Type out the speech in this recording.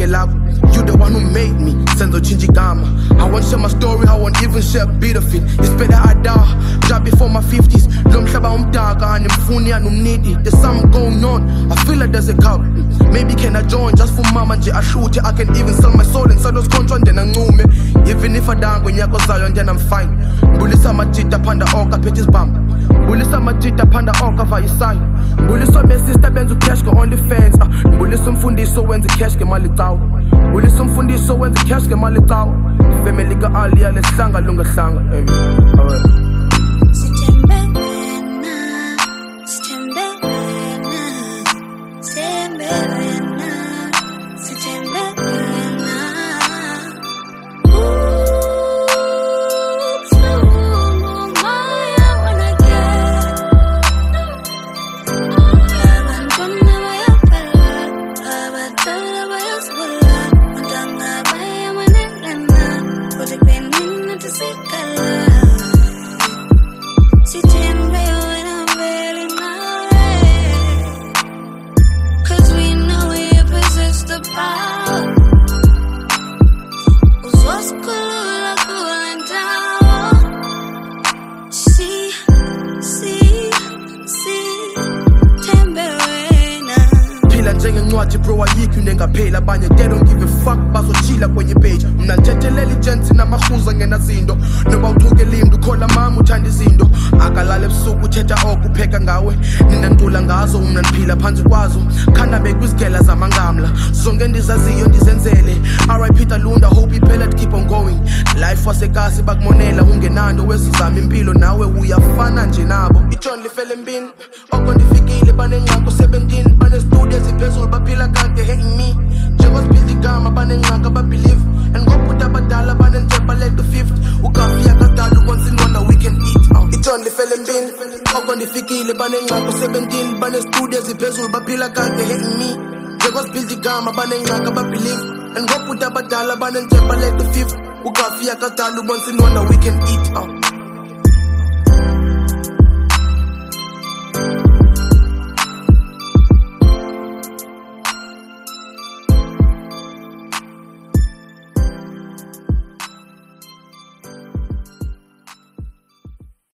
You the one who made me, senzo chinjigama. I won't share my story, I won't even share a bit of it. It's better I die, drop before my 50s. Lomhlaba umdaka animfuni anumnidi. There's something going on, I feel like there's a cup. Maybe can I join just for mama nje ashute. I can even sell my soul and sell those control then angume. Even if I die when yako zayo then I'm fine. Bulisa majita panda oka pages bam. Bulisa majita panda oka va yisai. Bulisa my sister benzo cash go on the fence. Bulisa mfundiso wenza cash ke mali tawo. Bulisa mfundiso wenza cash ke mali tawo. Family ka alia le hlanga lunga hlanga. Amen. All right. Bro, ayikho nengaphela abanye they don't give a fuck bazochila kwenye page. Mna nthethelela ijensi namahuza ngenazinto noba uthuke limdu khola mama uthanda izinto akalala ebusuku uthetha okupheka ngawe nina ntula ngazo umna ndiphila phansi kwazo khanda bekwizigela zamangamla zonke ndizaziyo ndizenzele RIP Talunda hope iphela to keep on going life wasekasi bakumonela ungenando wesizama impilo nawe uyafana nje nabo iJohn lifele mbini oko ndifikile banengqako 17 bane studio ziphezulu baphila kade hating me Jegos busy gama banengqaka babelieve and go put abadala banenjeba like the 5th ukafia kadalu once in one we can eat iJohn lifele mbini oko ndifikile banengqako 17 bane studio ziphezulu baphila kade hating me Jegos busy gama banengqaka babelieve and go put abadala banenjeba like the 5th ukafia kadalu once in one we can eat